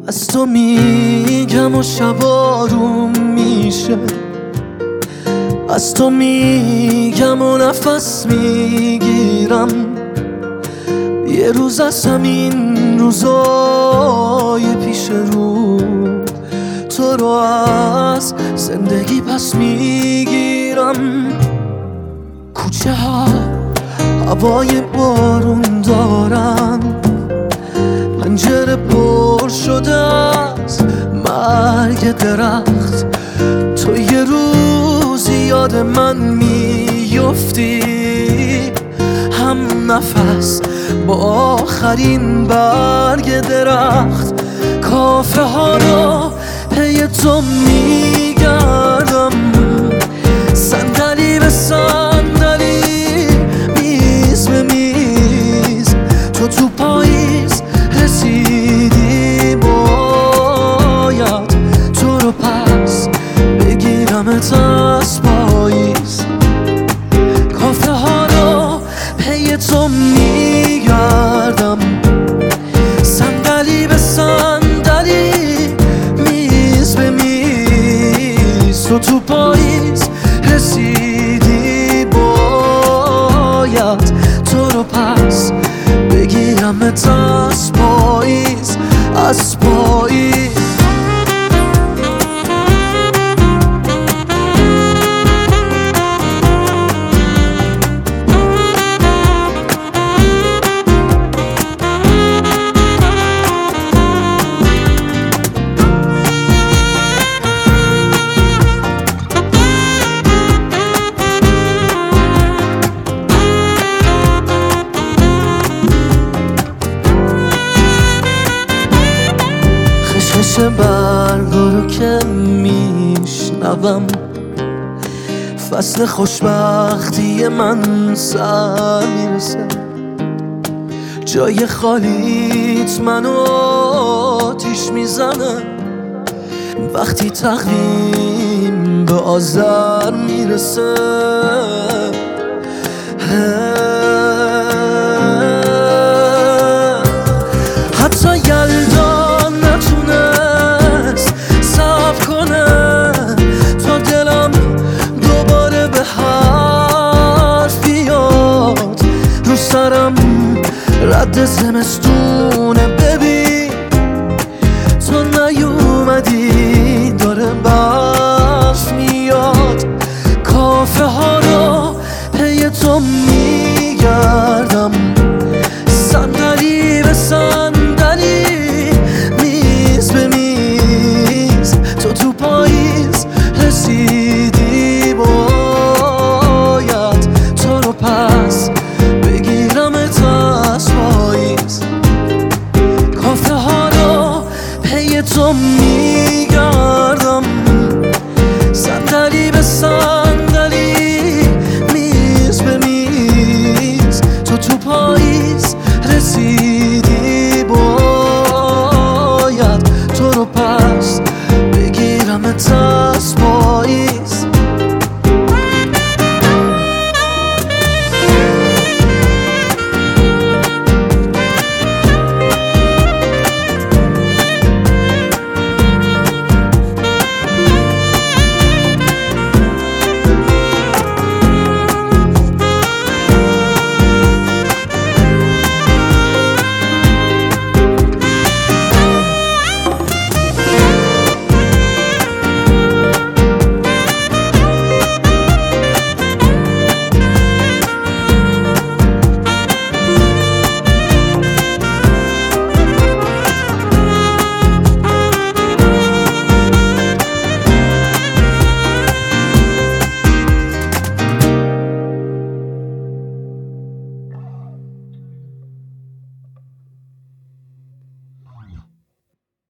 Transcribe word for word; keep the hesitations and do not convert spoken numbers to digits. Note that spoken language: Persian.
از تو میگم و شب آروم میشه، از تو میگم و نفس میگیرم. یه روز از همین روزای پیش رو تو رو از زندگی پس میگیرم. کوچه ها هوای بارون دارن، پنجره پر شده از مرگ درخت. تو یه روزی یاد من میفتی، هم نفس با آخرین برگ درخت. کافه ها رو پی تو میگردم، صندلی به صندلی، میز به میز. تو تو پاییز رسیدی، باید تو رو پس بگیرمت از پاییز. کافه ها رو پی تو میگردم، صندلی به صندلی، میز به میز. تو تو پاییز رسیدی، باید تو رو پس بگیرمت از پاییز، از پاییز. خشخش برگا رو که میشنوم، فصل خوشبختی من سر میرسه. جای خالیت منو آتیش میزنه، وقتی تقویم به آذر میرسه. حتی یلدا نتونست صبر کنه تا دلم دوباره به حرف بیاد. رو سرم رد زمستونه، ببین تو نیومدی، داره برف میاد. کافه ها رو پی تو میگردم، صندلی به صندلی، میز به میز. تو تو پاییز رسیدی، باید تو رو پس بگیرمت از پاییز. کافه ها رو پی تو